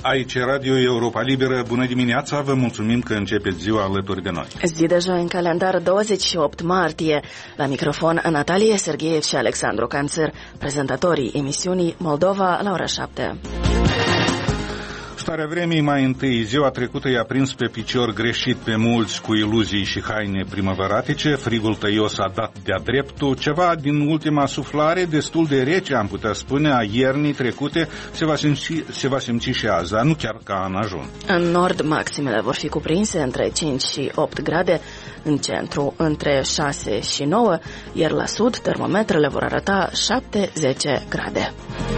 Aici Radio Europa Liberă. Bună dimineața, vă mulțumim că începeți ziua alături de noi. Zi de joi în calendar, 28 martie. La microfon Natalia Sergeev și Alexandru Canțăr, prezentatorii emisiunii Moldova la ora 7. Starea vremii mai întâi. Ziua trecută i-a prins pe picior greșit pe mulți cu iluzii și haine primăveratice. Frigul tăios a dat de-a dreptul. Ceva din ultima suflare, destul de rece, am putea spune, a iernii trecute, se va simți și azi, dar nu chiar ca în ajun. În nord, maximele vor fi cuprinse între 5 și 8 grade, în centru între 6 și 9, iar la sud termometrele vor arăta 7-10 grade.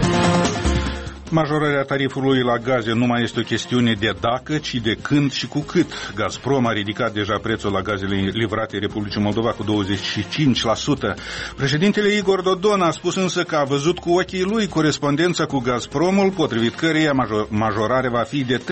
Majorarea tarifului la gaze nu mai este o chestiune de dacă, ci de când și cu cât. Gazprom a ridicat deja prețul la gazele livrate Republicii Moldova cu 25%. Președintele Igor Dodon a spus însă că a văzut cu ochii lui corespondența cu Gazpromul, potrivit căreia majorarea va fi de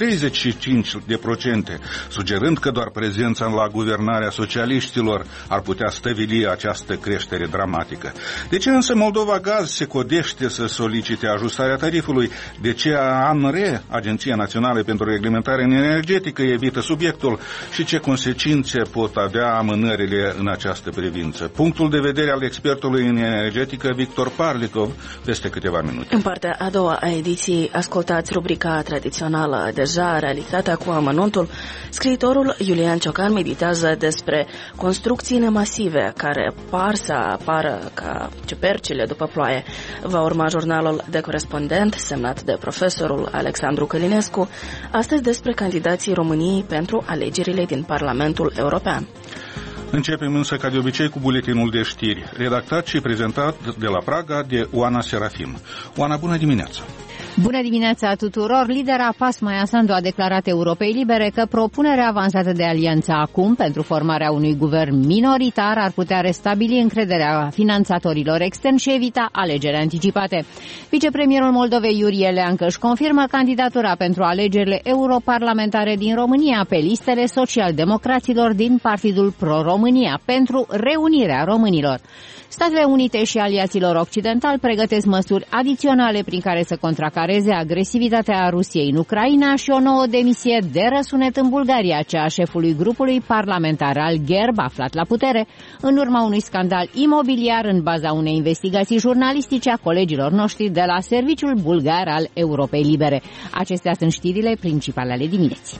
35%, sugerând că doar prezența la guvernarea socialiștilor ar putea stăvili această creștere dramatică. De ce însă Moldova Gaz se codește să solicite ajustarea tarifului? De ce ANRE, Agenția Națională pentru Reglementare Energetică, evită subiectul și ce consecințe pot avea amânările în această privință? Punctul de vedere al expertului în energetică Victor Parlikov peste câteva minute. În partea a doua a ediției ascultați rubrica tradițională deja realizată cu amănuntul. Scriitorul Iulian Ciocan meditează despre construcțiile masive care par să apară ca ciupercile după ploaie. Va urma jurnalul de corespondent semnat de profesorul Alexandru Călinescu, astăzi despre candidații României pentru alegerile din Parlamentul European. Începem însă ca de obicei cu buletinul de știri, redactat și prezentat de la Praga de Oana Serafim. Oana, bună dimineața! Bună dimineața tuturor! Lidera PAS, Maia Sandu, a declarat Europei Libere că propunerea avansată de Alianța acum pentru formarea unui guvern minoritar ar putea restabili încrederea finanțatorilor externi și evita alegeri anticipate. Vicepremierul Moldovei Iurie Leancă își confirmă candidatura pentru alegerile europarlamentare din România pe listele social-democraților din Partidul Pro-România pentru reunirea românilor. Statele Unite și aliaților occidentali pregătesc măsuri adiționale prin care să contracareze agresivitatea Rusiei în Ucraina și o nouă demisie de răsunet în Bulgaria, cea a șefului grupului parlamentar al GERB, aflat la putere, în urma unui scandal imobiliar în baza unei investigații jurnalistice a colegilor noștri de la Serviciul Bulgar al Europei Libere. Acestea sunt știrile principale ale dimineții.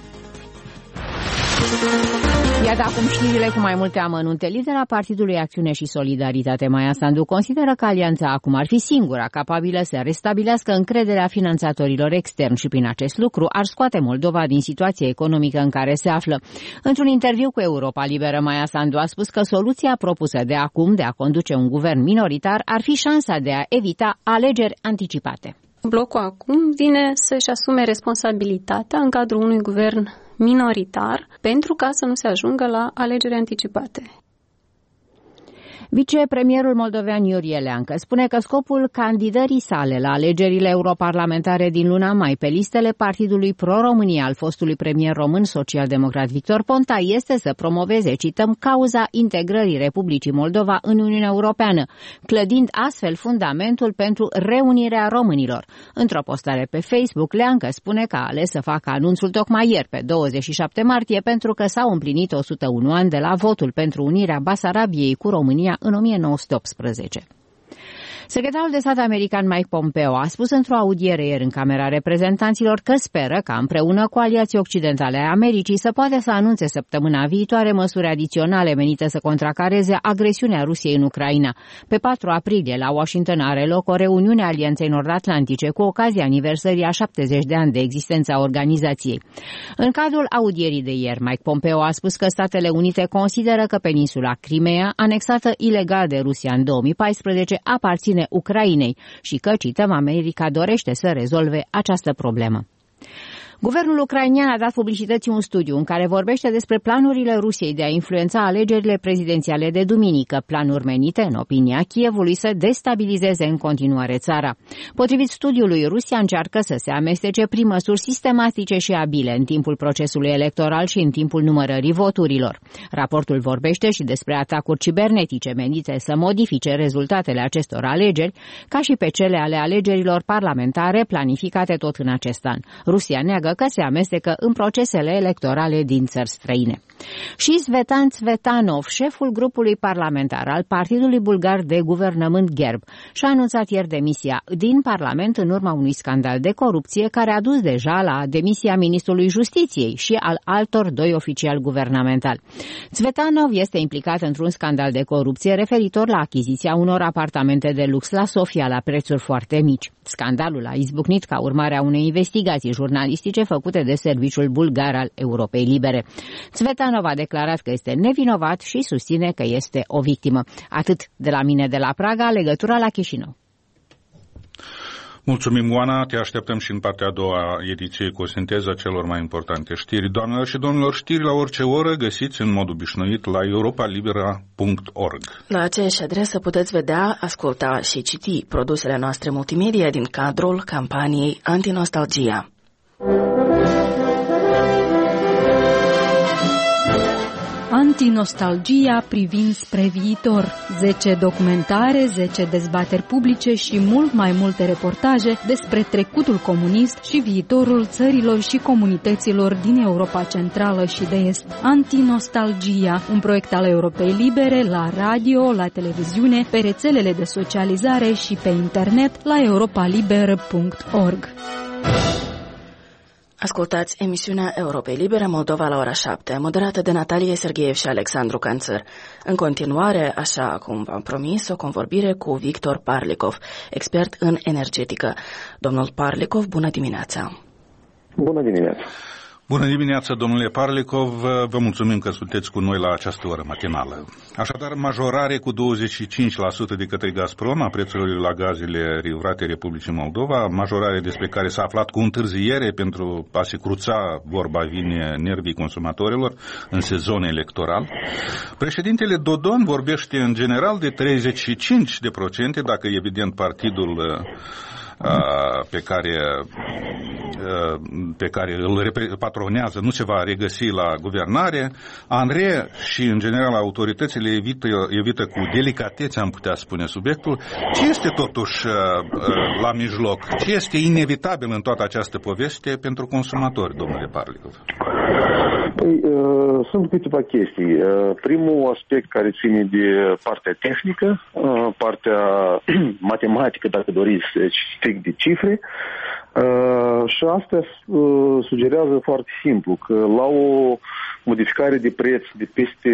Iată acum știrile cu mai multe amănunte. Lidera Partidului Acțiune și Solidaritate, Maia Sandu, consideră că Alianța acum ar fi singura capabilă să restabilească încrederea finanțatorilor externi și prin acest lucru ar scoate Moldova din situația economică în care se află. Într-un interviu cu Europa Liberă, Maia Sandu a spus că soluția propusă de acum de a conduce un guvern minoritar ar fi șansa de a evita alegeri anticipate. Blocul acum vine să-și asume responsabilitatea în cadrul unui guvern minoritar pentru ca să nu se ajungă la alegeri anticipate. Vicepremierul moldovean Iurie Leancă spune că scopul candidării sale la alegerile europarlamentare din luna mai pe listele Partidului Pro-România al fostului premier român social-democrat Victor Ponta este să promoveze, cităm, cauza integrării Republicii Moldova în Uniunea Europeană, clădind astfel fundamentul pentru reunirea românilor. Într-o postare pe Facebook, Leancă spune că a ales să facă anunțul tocmai ieri, pe 27 martie, pentru că s-au împlinit 101 ani de la votul pentru unirea Basarabiei cu România în 1918. Secretarul de stat american Mike Pompeo a spus într-o audiere ieri în Camera Reprezentanților că speră ca împreună cu aliații occidentale ai Americii să poată să anunțe săptămâna viitoare măsuri adiționale menite să contracareze agresiunea Rusiei în Ucraina. Pe 4 aprilie la Washington are loc o reuniune a Alianței Nord-Atlantice cu ocazia aniversării a 70 de ani de existență a organizației. În cadrul audierii de ieri, Mike Pompeo a spus că Statele Unite consideră că peninsula Crimea, anexată ilegal de Rusia în 2014, aparține Ucrainei și că, cităm, America dorește să rezolve această problemă. Guvernul ucrainian a dat publicității un studiu în care vorbește despre planurile Rusiei de a influența alegerile prezidențiale de duminică, planuri menite, în opinia Kievului, să destabilizeze în continuare țara. Potrivit studiului, Rusia încearcă să se amestece prin măsuri sistematice și abile în timpul procesului electoral și în timpul numărării voturilor. Raportul vorbește și despre atacuri cibernetice menite să modifice rezultatele acestor alegeri, ca și pe cele ale alegerilor parlamentare planificate tot în acest an. Rusia neagă înțeleagă că se amestecă în procesele electorale din țări străine. Și Tzvetan Tsvetanov, șeful grupului parlamentar al Partidului Bulgar de Guvernământ Gerb, și-a anunțat ieri demisia din Parlament în urma unui scandal de corupție care a dus deja la demisia ministrului Justiției și al altor 2 oficiali guvernamentali. Tsvetanov este implicat într-un scandal de corupție referitor la achiziția unor apartamente de lux la Sofia la prețuri foarte mici. Scandalul a izbucnit ca urmare a unei investigații jurnalistice făcute de Serviciul Bulgar al Europei Libere. Tsvetanov a declarat că este nevinovat și susține că este o victimă. Atât de la mine de la Praga, legătura la Chișinău. Mulțumim, Oana. Te așteptăm și în partea a doua ediție cu o sinteză a celor mai importante știri. Doamnelor și domnilor, știri la orice oră găsiți în mod obișnuit la europalibera.org. La aceeași adresă puteți vedea, asculta și citi produsele noastre multimedia din cadrul campaniei Antinostalgia. Antinostalgia privind spre viitor. 10 documentare, 10 dezbateri publice și mult mai multe reportaje despre trecutul comunist și viitorul țărilor și comunităților din Europa Centrală și de Est. Antinostalgia, un proiect al Europei Libere la radio, la televiziune, pe rețelele de socializare și pe internet la europaliber.org. Ascultați emisiunea Europei Libere Moldova la ora 7, moderată de Natalie Sergeev și Alexandru Canțăr. În continuare, așa cum v-am promis, o convorbire cu Victor Parlikov, expert în energetică. Domnul Parlikov, bună dimineața! Bună dimineața! Bună dimineața, domnule Parlikov, vă mulțumim că sunteți cu noi la această oră matinală. Așadar, majorare cu 25% de către Gazprom a prețurilor la gazele livrate Republicii Moldova, majorare despre care s-a aflat cu întârziere pentru a se cruța, vorba vine, nervii consumatorilor în sezon electoral. Președintele Dodon vorbește în general de 35%, dacă evident partidul pe care îl patronează nu se va regăsi la guvernare. Andrei și în general autoritățile evită cu delicatețe, am putea spune, subiectul. Ce este totuși la mijloc? Ce este inevitabil în toată această poveste pentru consumatori, domnule Parlikov? Păi, sunt câteva chestii. Primul aspect care ține de partea tehnică, partea matematică, dacă doriți, strict de cifre, și asta sugerează foarte simplu că la o modificare de preț de peste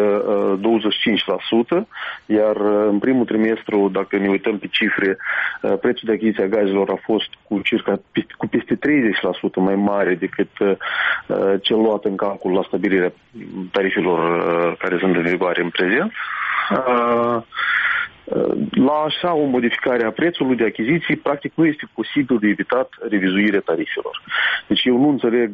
25%, iar în primul trimestru, dacă ne uităm pe cifre, prețul de achiziție a gazelor a fost cu peste 30% mai mare decât cel luat în calcul la stabilirea tarifelor care sunt în vigoare în prezent. La așa o modificare a prețului de achiziții, practic nu este posibil de evitat revizuirea tarifelor. Deci eu nu înțeleg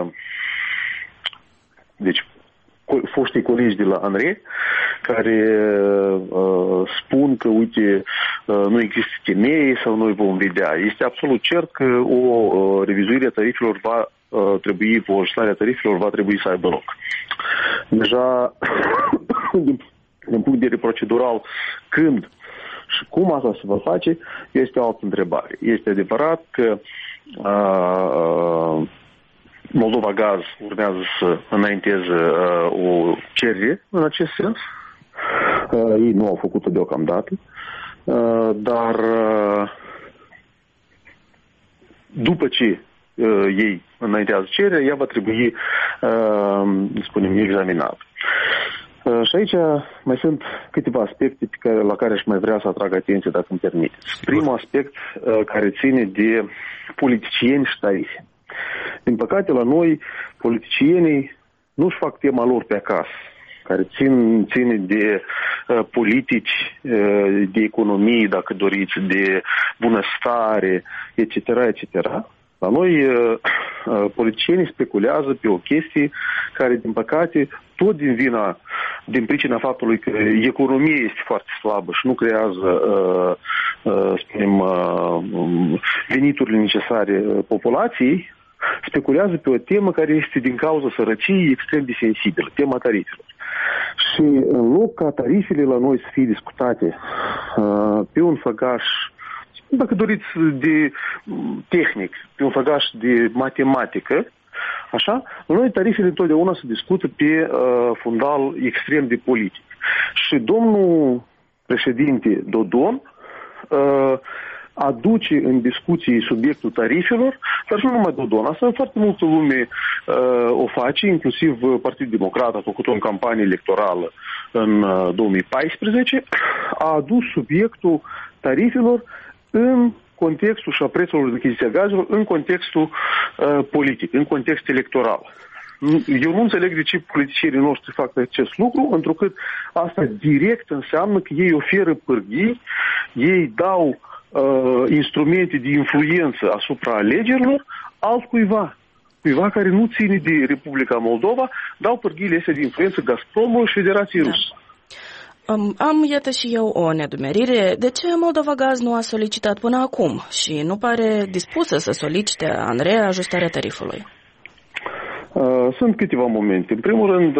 foștii colegi de la ANRE care spun că, uite, nu există temei sau noi vom vedea. Este absolut cert că o revizuire a tarifelor o ajustare a tarifelor va trebui să aibă loc. Deja, din punct de vedere procedural, când și cum asta se va face, este o altă întrebare. Este adevărat că Moldova Gaz urmează să înainteze o cerere în acest sens. Ei nu au făcut-o deocamdată, dar după ce ei înaintează cererea, ea va trebui, examinată. Și aici mai sunt câteva aspecte la care aș mai vrea să atrag atenție, dacă îmi permiteți. Primul aspect care ține de politicieni și tarife. Din păcate, la noi, politicienii nu-și fac tema lor pe acasă, care ține de politici, de economie, dacă doriți, de bunăstare, etc., etc. La noi, politicienii speculează pe o chestie care, din păcate, tot din pricina faptului că economia este foarte slabă și nu creează, veniturile necesare populației, speculează pe o temă care este din cauza sărăciei extrem de sensibilă, tema tarifelor. Și în loc ca tarifele la noi să fie discutate pe un făgaș dacă doriți, de tehnic, pe un făgaș de matematică, așa, noi tarifele întotdeauna se discută pe fundal extrem de politic. Și domnul președinte Dodon aduce în discuții subiectul tarifelor, dar și nu numai Dodon. Asta foarte multă lume o face, inclusiv Partidul Democrat a făcut o campanie electorală în 2014, a adus subiectul tarifelor în contextul și a prețurilor de achiziție a gazelor, în contextul politic, în context electoral. Eu nu înțeleg de ce politicienii noștri fac acest lucru, întrucât asta direct înseamnă că ei oferă pârghii, ei dau instrumente de influență asupra alegerilor altcuiva. Cuiva care nu ține de Republica Moldova, dau pârghiile astea de influență Gazpromului și Federației Rusă. Am, iată și eu, o neadumerire. De ce Moldova Gaz nu a solicitat până acum și nu pare dispusă să solicite ANRE ajustarea tarifului? Sunt câteva momente. În primul rând,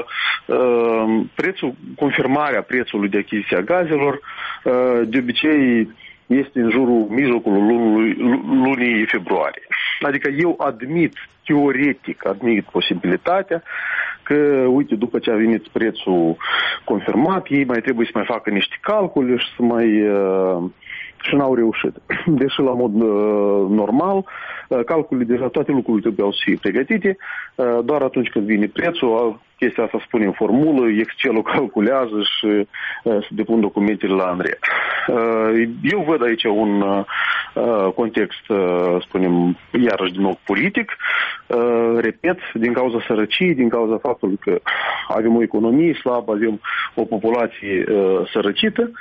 confirmarea prețului de achiziție a gazelor de obicei este în jurul mijlocului lunii februarie. Adică eu teoretic admit posibilitatea că, uite, după ce a venit prețul confirmat, ei mai trebuie să mai facă niște calcule și să mai... și n-au reușit. Deși, la mod normal, calculele, deja toate lucrurile trebuiau să fie pregătite, doar atunci când vine prețul, chestia asta spune în formulă, Excel-ul calculează și se depun documentele la ANRE. Eu văd aici un context, spunem, iarăși din nou politic, repet, din cauza sărăciei, din cauza faptului că avem o economie slabă, avem o populație sărăcită,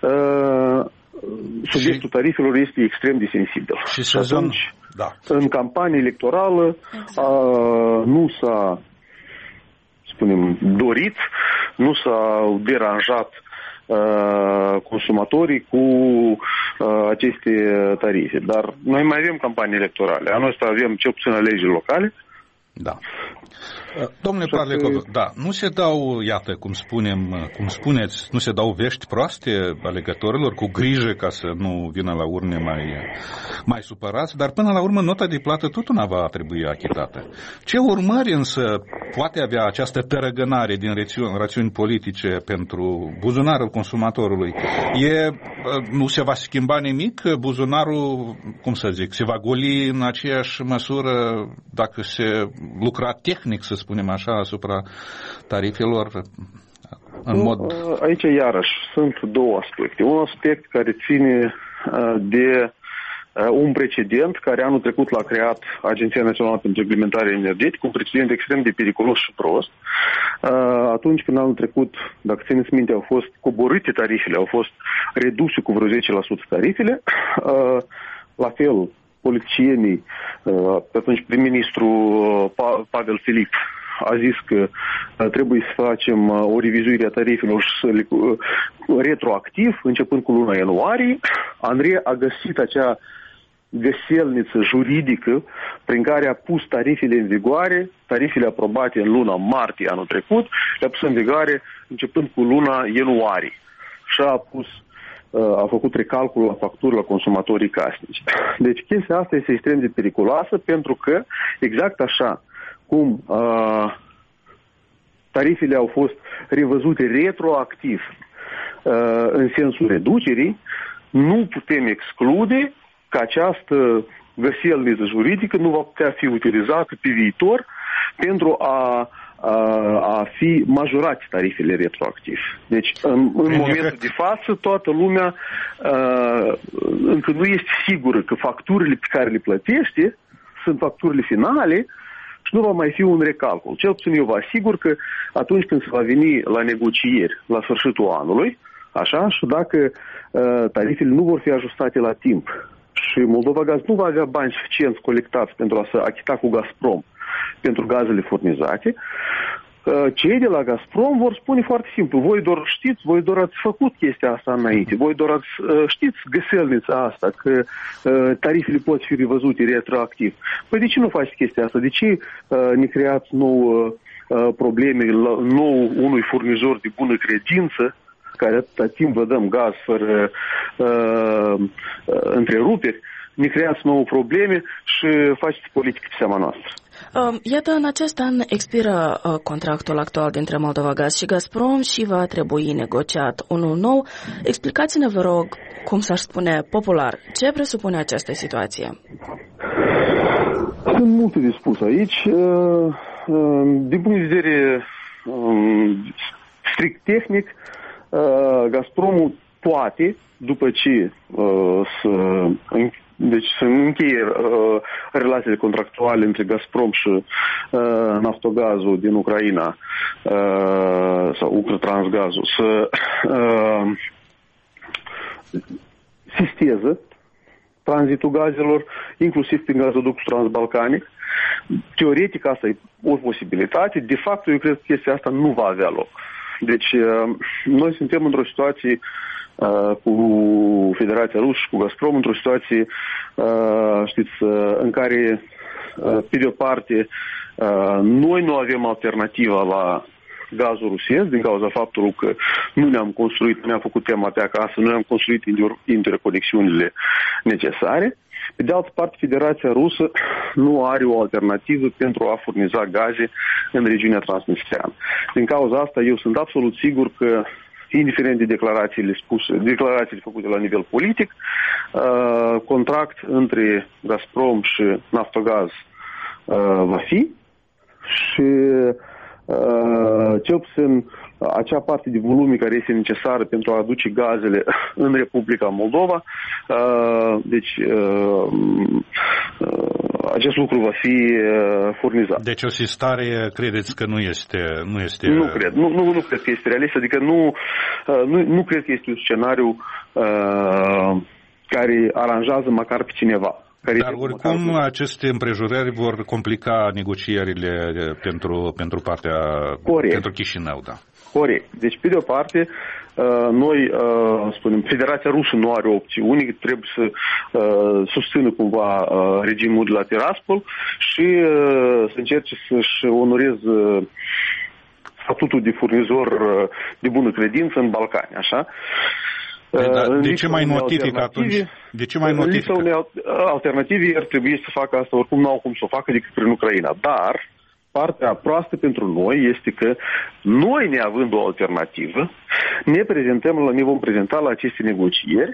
subiectul tarifelor este extrem de sensibil. Și atunci, în campanie electorală, nu s-a, spunem, dorit, nu s-au deranjat consumatorii cu aceste tarife. Dar noi mai avem campanii electorale. Anul ăsta avem cel puțin alegeri locale. Da. Domnule Parlecov, nu se dau, iată, cum spuneți, nu se dau vești proaste alegătorilor cu grijă ca să nu vină la urne mai supărați, dar până la urmă nota de plată tot una va trebui achitată. Ce urmări însă poate avea această tărăgânare din rațiuni politice pentru buzunarul consumatorului? Nu se va schimba nimic? Buzunarul, se va goli în aceeași măsură dacă se lucra tehnic, să spunem așa, asupra tarifelor în mod... Aici, iarăși, sunt două aspecte. Un aspect care ține de un precedent care anul trecut l-a creat Agenția Națională pentru Reglementare Energetică, un precedent extrem de periculos și prost. Atunci când anul trecut, dacă țineți minte, au fost coborâte tarifele, au fost reduse cu vreo 10% tarifele, la fel, politicienii, pe atunci prim-ministru Pavel Filip a zis că trebuie să facem o revizuire a tarifelor retroactiv, începând cu luna ianuarie. ANRE a găsit acea găselniță juridică prin care a pus tarifele în vigoare, tarifele aprobate în luna martie anul trecut, le-a pus în vigoare începând cu luna ianuarie. Și a făcut recalculul la facturi la consumatorii casnici. Deci chestia asta este extrem de periculoasă pentru că, exact așa cum tarifele au fost revăzute retroactiv în sensul reducerii, nu putem exclude că această găselniță juridică nu va putea fi utilizată pe viitor pentru a fi majorate tarifele retroactiv. Deci, în momentul de față, toată lumea încă nu este sigură că facturile pe care le plătește sunt facturile finale și nu va mai fi un recalcul. Cel puțin eu vă asigur că atunci când se va veni la negocieri la sfârșitul anului, așa, și dacă tarifele nu vor fi ajustate la timp și Moldova Gaz nu va avea bani suficienți colectați pentru a se achita cu Gazprom pentru gazele furnizate, cei de la Gazprom vor spune foarte simplu: voi doar ați făcut chestia asta înainte, voi doar știți găselnița asta, că tarifele pot fi revăzute retroactiv. Păi de ce nu faceți chestia asta? De ce ne creați probleme unui furnizor de bună credință care atâta timp vă dăm gaz fără întreruperi, ne creați nouă probleme și faceți politică pe seama noastră. Iată, în acest an expiră contractul actual dintre Moldova Gaz și Gazprom și va trebui negociat unul nou. Explicați-ne, vă rog, cum s-ar spune popular, ce presupune această situație? Sunt multe de spus aici. Din punct de vedere strict tehnic, Gazpromul poate, după ce să încheie relațiile contractuale între Gazprom și Naftogazul din Ucraina sau Ucrtransgazul, să sisteze tranzitul gazelor, inclusiv prin gazoductul transbalcanic. Teoretic asta e o posibilitate. De fapt, eu cred că chestia asta nu va avea loc. Deci, noi suntem într-o situație cu Federația Rusă și cu Gazprom, într-o situație, știți, în care, pe de o parte, noi nu avem alternativa la gazul rusesc, din cauza faptului că nu ne-am construit, nu ne-am făcut tema pe acasă, nu ne-am construit interconexiunile necesare. Pe de altă parte, Federația Rusă nu are o alternativă pentru a furniza gaze în regiunea transnistreană. Din cauza asta, eu sunt absolut sigur că, indiferent de declarațiile făcute la nivel politic, contract între Gazprom și Naftogaz va fi și cel puțin acea parte de volume care este necesară pentru a aduce gazele în Republica Moldova, deci acest lucru va fi furnizat. Deci o sistare credeți că nu este... Nu cred. Nu cred că este realist, adică nu cred că este un scenariu care aranjează măcar pe cineva. Dar oricum aceste împrejurări vor complica negocierile pentru partea, corect, pentru Chișinău, da. Corect. Deci, pe de o parte, noi, spunem, Federația Rusă nu are opțiuni, trebuie să susțină cumva regimul de la Tiraspol și să încerce să-și onoreze statutul de furnizor de bună credință în Balcani, așa? De ce mai notifică atunci? De ce mai notifică? În lipsa unei alternative ar trebui să facă asta, oricum n-au cum să o facă decât prin Ucraina. Dar partea proastă pentru noi este că noi, neavând o alternativă, ne vom prezenta la aceste negocieri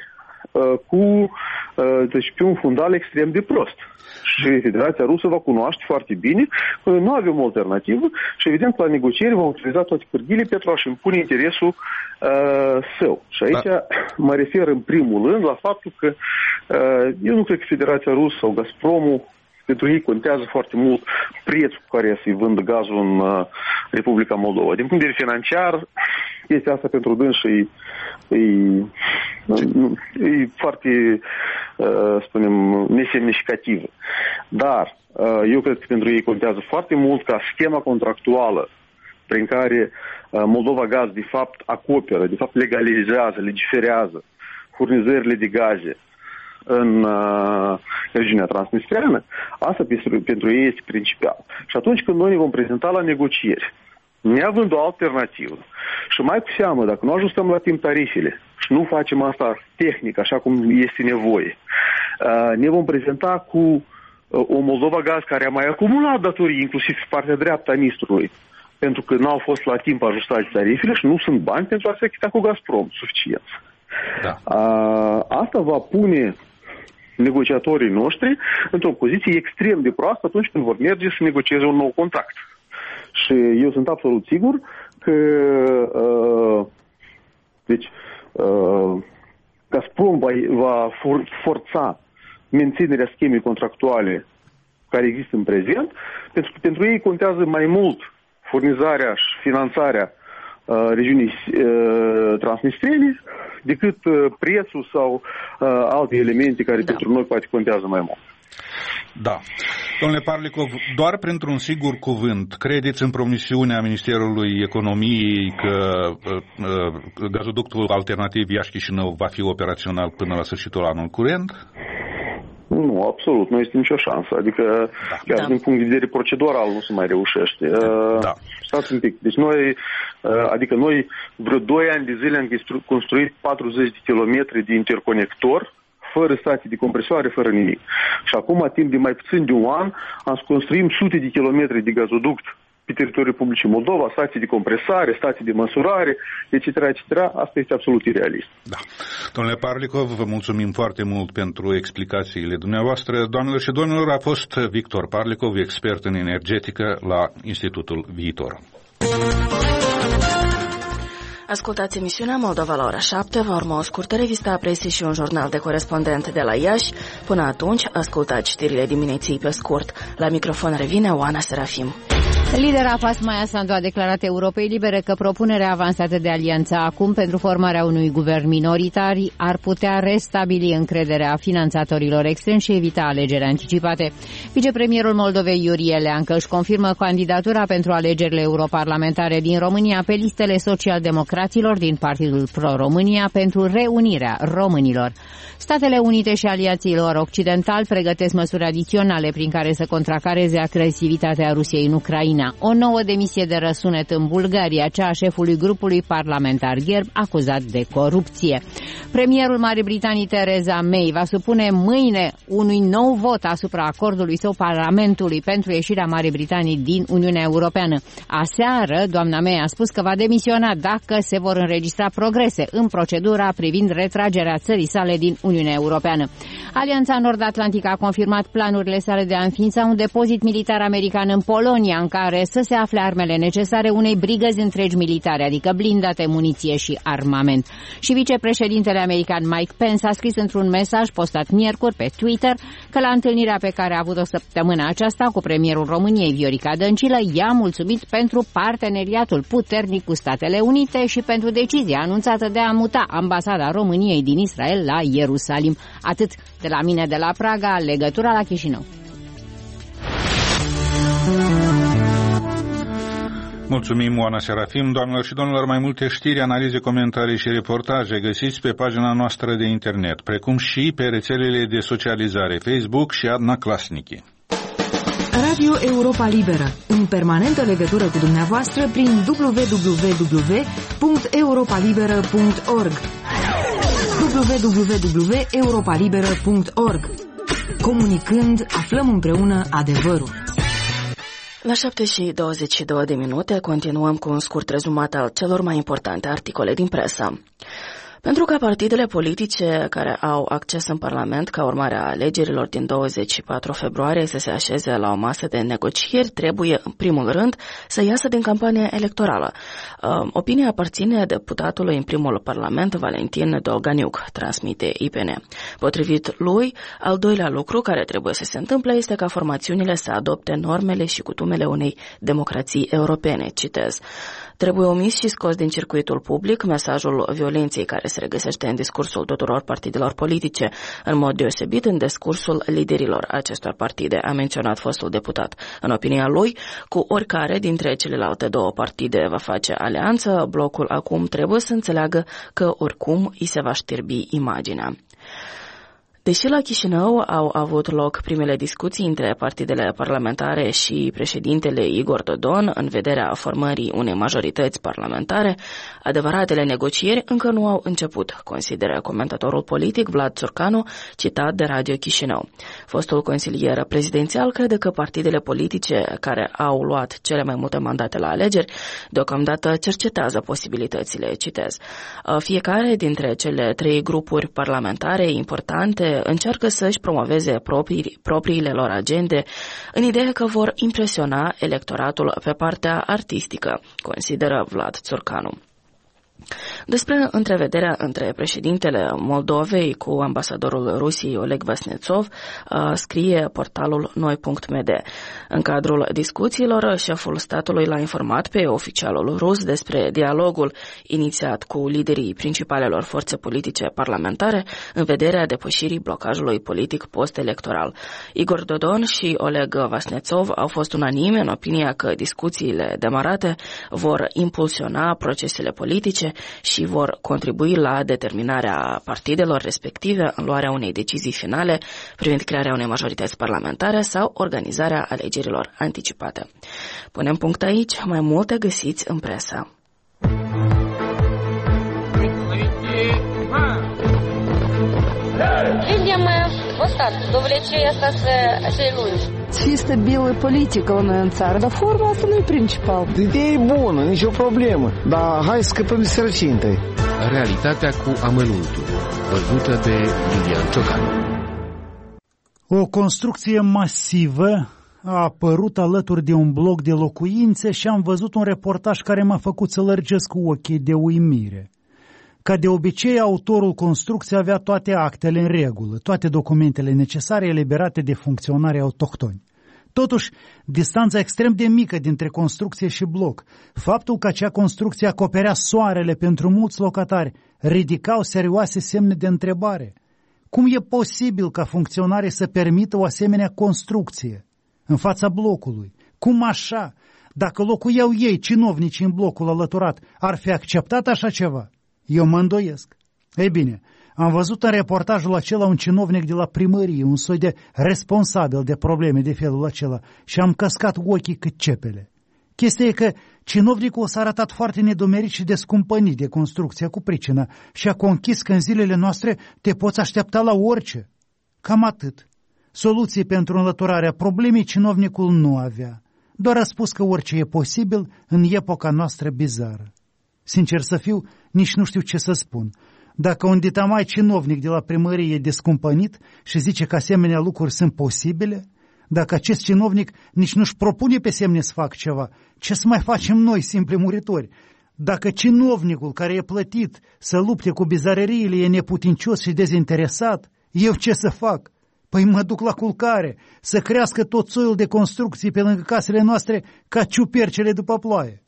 deci pe un fundal extrem de prost. Și Federația Rusă va cunoaște foarte bine că nu avem o alternativă și evident la negocieri vom utiliza toate pârghile pentru a-și impune interesul său. Și aici mă refer în primul rând la faptul că eu nu cred că Federația Rusă sau Gazpromul, pentru ei contează foarte mult prețul cu care să-i vândă gazul în Republica Moldova. Din punct de vedere financiar, este asta pentru dânsii e foarte, spunem, nesemnificativă. Dar eu cred că pentru ei contează foarte mult ca schema contractuală prin care Moldova Gaz de fapt acoperă, de fapt legalizează, legiferează furnizările de gaze în regiunea transnistreană, asta pentru ei este principal. Și atunci când noi ne vom prezenta la negocieri, neavând o alternativă, și mai cu seamă, dacă nu ajustăm la timp tarifele și nu facem asta tehnic, așa cum este nevoie, ne vom prezenta cu o Moldova Gaz care a mai acumulat datorii, inclusiv pe partea dreaptă a Nistrului, pentru că n-au fost la timp ajustate tarifele și nu sunt bani pentru a se achita cu Gazprom suficient. Da. Asta va pune negociatorii noștri într-o poziție extrem de proastă atunci când vor merge să negocieze un nou contract. Și eu sunt absolut sigur că Gazprom va forța menținerea schemei contractuale care există în prezent, pentru că pentru ei contează mai mult furnizarea și finanțarea regiunii transnistrene decât prețul sau alte elemente care pentru noi poate contează mai mult. Da. Domnule Parlikov, doar printr-un sigur cuvânt, credeți în promisiunea Ministerului Economiei că gazoductul alternativ Iași-Chișinău va fi operațional până la sfârșitul anului curent? Nu, absolut, nu este nicio șansă. Adică, chiar din punct de vedere procedural nu se mai reușește. Stați un pic. Deci noi vreo 2 ani de zile am construit 40 de kilometri de interconector, fără stații de compresoare, fără nimic. Și acum, timp de mai puțin de un an, am construit sute de kilometri de gazoduct pe teritoriul Republicii Moldova, stații de compresare, stații de măsurare, etc., etc. Asta este absolut irealist. Da. Domnule Parlikov, vă mulțumim foarte mult pentru explicațiile dumneavoastră. Doamnelor și domnilor, a fost Victor Parlikov, expert în energetică la Institutul Viitor. Ascultați emisiunea Moldova la ora 7, va urma o scurtă revistă a presei și un jurnal de corespondent de la Iași. Până atunci, ascultați știrile dimineții pe scurt. La microfon revine Oana Serafim. Lidera PAS Maia Sandu a declarat Europei Libere că propunerea avansată de alianța acum pentru formarea unui guvern minoritar ar putea restabili încrederea finanțatorilor externi și evita alegeri anticipate. Vicepremierul Moldovei Iurie Leancă își confirmă candidatura pentru alegerile europarlamentare din România pe listele socialdemocraților din Partidul Pro-România pentru reunirea românilor. Statele Unite și aliațiilor occidentali pregătesc măsuri adiționale prin care să contracareze agresivitatea Rusiei în Ucraina. O nouă demisie de răsunet în Bulgaria, cea a șefului grupului parlamentar gherb acuzat de corupție. Premierul Marii Britanii Theresa May va supune mâine unui nou vot asupra acordului său Parlamentului pentru ieșirea Marii Britanii din Uniunea Europeană. Aseară, doamna May a spus că va demisiona dacă se vor înregistra progrese în procedura privind retragerea țării sale din Uniunea Europeană. Alianța Nord-Atlantică a confirmat planurile sale de a înființa un depozit militar american în Polonia, în care să se afle armele necesare unei brigăzi întregi militare, adică blindate, muniție și armament. Și vicepreședintele american Mike Pence a scris într-un mesaj postat miercuri pe Twitter că la întâlnirea pe care a avut-o săptămâna aceasta cu premierul României Viorica Dăncilă i-a mulțumit pentru parteneriatul puternic cu Statele Unite și pentru decizia anunțată de a muta ambasada României din Israel la Ierusalim. Atât de la mine de la Praga, legătura la Chișinău. Mulțumim, Oana Serafim. Doamnelor și domnilor, mai multe știri, analize, comentarii și reportaje găsiți pe pagina noastră de internet, precum și pe rețelele de socializare Facebook și Adna Klasnici. Radio Europa Liberă, în permanentă legătură cu dumneavoastră prin www.europalibera.org www.europalibera.org. Comunicând, aflăm împreună adevărul. La 7:22 continuăm cu un scurt rezumat al celor mai importante articole din presă. Pentru ca partidele politice care au acces în Parlament ca urmare a alegerilor din 24 februarie să se așeze la o masă de negocieri, trebuie, în primul rând, să iasă din campania electorală. Opinia aparține deputatului în primul Parlament, Valentin Dolganiuc, transmite IPN. Potrivit lui, al doilea lucru care trebuie să se întâmple este ca formațiunile să adopte normele și cutumele unei democrații europene. Citez. Trebuie omis și scos din circuitul public mesajul violenței care se regăsește în discursul tuturor partidelor politice, în mod deosebit în discursul liderilor acestor partide, a menționat fostul deputat. În opinia lui, cu oricare dintre celelalte două partide va face alianță, blocul acum trebuie să înțeleagă că oricum îi se va știrbi imaginea. Deși la Chișinău au avut loc primele discuții între partidele parlamentare și președintele Igor Dodon în vederea formării unei majorități parlamentare, adevăratele negocieri încă nu au început, consideră comentatorul politic Vlad Țurcanu, citat de Radio Chișinău. Fostul consilier prezidențial crede că partidele politice care au luat cele mai multe mandate la alegeri deocamdată cercetează posibilitățile, citez. Fiecare dintre cele trei grupuri parlamentare importante încearcă să-și promoveze propriile lor agende în ideea că vor impresiona electoratul pe partea artistică, consideră Vlad Țurcanu. Despre întrevederea între președintele Moldovei cu ambasadorul Rusiei Oleg Vasnetsov scrie portalul noi.md. În cadrul discuțiilor, șeful statului l-a informat pe oficialul rus despre dialogul inițiat cu liderii principalelor forțe politice parlamentare în vederea depășirii blocajului politic post-electoral. Igor Dodon și Oleg Vasnetsov au fost unanime în opinia că discuțiile demarate vor impulsiona procesele politice și vor contribui la determinarea partidelor respective în luarea unei decizii finale privind crearea unei majorități parlamentare sau organizarea alegerilor anticipate. Punem punct aici, mai multe găsiți în presă. Видимо, вот так, до влечения сей lungi. Чисто белая политика în țară, dar forma asta nu e principal. Ideea e bună, nicio problemă, dar hai să scăpăm de sărăcie întâi. Realitatea cu amănuntul, văzută de Iulian Ciocan. O construcție masivă a apărut alături de un bloc de locuințe și am văzut un reportaj care m-a făcut să lărgesc ochii de uimire. Ca de obicei, autorul construcției avea toate actele în regulă, toate documentele necesare eliberate de funcționarii autohtoni. Totuși, distanța extrem de mică dintre construcție și bloc, faptul că acea construcție acoperea soarele pentru mulți locatari, ridicau serioase semne de întrebare. Cum e posibil ca funcționarii să permită o asemenea construcție în fața blocului? Cum așa? Dacă locuiau ei, cinovnici în blocul alăturat, ar fi acceptat așa ceva? Eu mă îndoiesc. Ei bine, am văzut în reportajul acela un cinovnic de la primărie, un soi de responsabil de probleme de felul acela și am căscat ochii cât cepele. Chestia e că cinovnicul s-a arătat foarte nedomerit și descumpănit de construcția cu pricina și a conchis că în zilele noastre te poți aștepta la orice. Cam atât. Soluții pentru înlăturarea problemei cinovnicul nu avea. Doar a spus că orice e posibil în epoca noastră bizară. Sincer să fiu, nici nu știu ce să spun. Dacă un ditamai cinovnic de la primărie e descumpănit și zice că asemenea lucruri sunt posibile, dacă acest cinovnic nici nu-și propune pe semne să facă ceva, ce să mai facem noi, simpli muritori? Dacă cinovnicul care e plătit să lupte cu bizareriile e neputincios și dezinteresat, eu ce să fac? Păi mă duc la culcare, să crească tot soiul de construcții pe lângă casele noastre ca ciupercele după ploaie.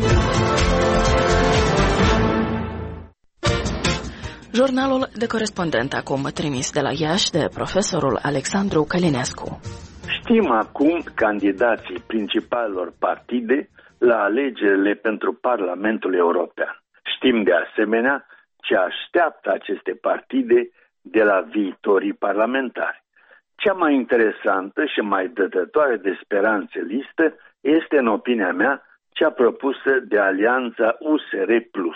Jurnalul de corespondent acum trimis de la Iași de profesorul Alexandru Călinescu. Știm acum candidații principalelor partide la alegerile pentru Parlamentul European. Știm de asemenea ce așteaptă aceste partide de la viitorii parlamentari. Cea mai interesantă și mai dătătoare de speranțe listă este, în opinia mea, cea propusă de Alianța USR+.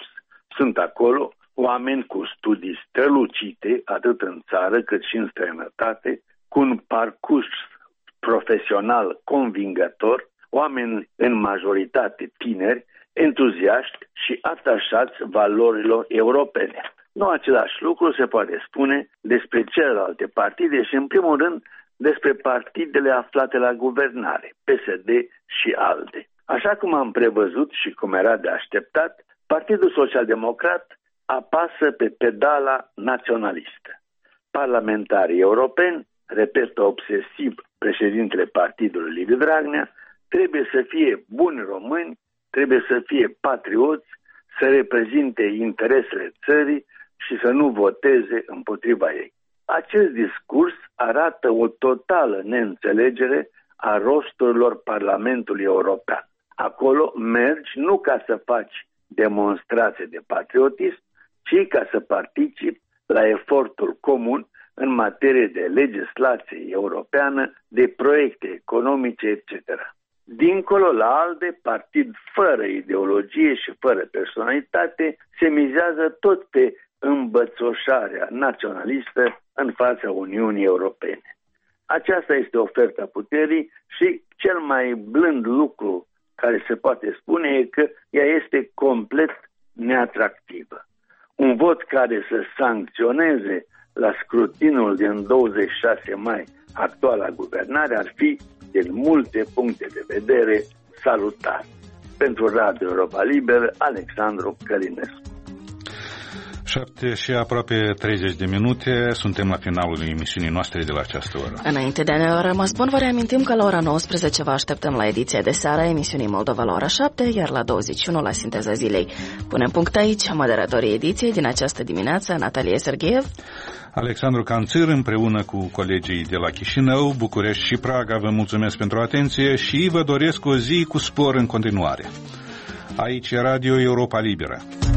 Sunt acolo oameni cu studii strălucite, atât în țară cât și în străinătate, cu un parcurs profesional convingător, oameni în majoritate tineri, entuziaști și atașați valorilor europene. Nu același lucru se poate spune despre celelalte partide și, în primul rând, despre partidele aflate la guvernare, PSD și ALDE. Așa cum am prevăzut și cum era de așteptat, Partidul Social-Democrat apasă pe pedala naționalistă. Parlamentarii europeni, repetă obsesiv președintele partidului Liviu Dragnea, trebuie să fie buni români, trebuie să fie patrioți, să reprezinte interesele țării și să nu voteze împotriva ei. Acest discurs arată o totală neînțelegere a rosturilor Parlamentului European. Acolo mergi nu ca să faci demonstrație de patriotism, ci ca să participi la efortul comun în materie de legislație europeană, de proiecte economice, etc. Dincolo, la ALDE, partid fără ideologie și fără personalitate, se mizează tot pe îmbățoșarea naționalistă în fața Uniunii Europene. Aceasta este oferta puterii și cel mai blând lucru care se poate spune e că ea este complet neatractivă. Un vot care să sancționeze la scrutinul din 26 mai actuala guvernare ar fi, din multe puncte de vedere, salutar. Pentru Radio Europa Liberă, Alexandru Călinescu. 7 și aproape 30 de minute, suntem la finalul emisiunii noastre de la această oră. Înainte de a ne rămas bun, vă reamintim că la ora 19 vă așteptăm la ediția de seară a emisiunii Moldova la ora 7, iar la 21 la Sinteza Zilei. Punem punct aici, moderatorii ediției din această dimineață, Natalia Sergheev, Alexandru Canțir, împreună cu colegii de la Chișinău, București și Praga, vă mulțumesc pentru atenție și vă doresc o zi cu spor în continuare. Aici e Radio Europa Liberă.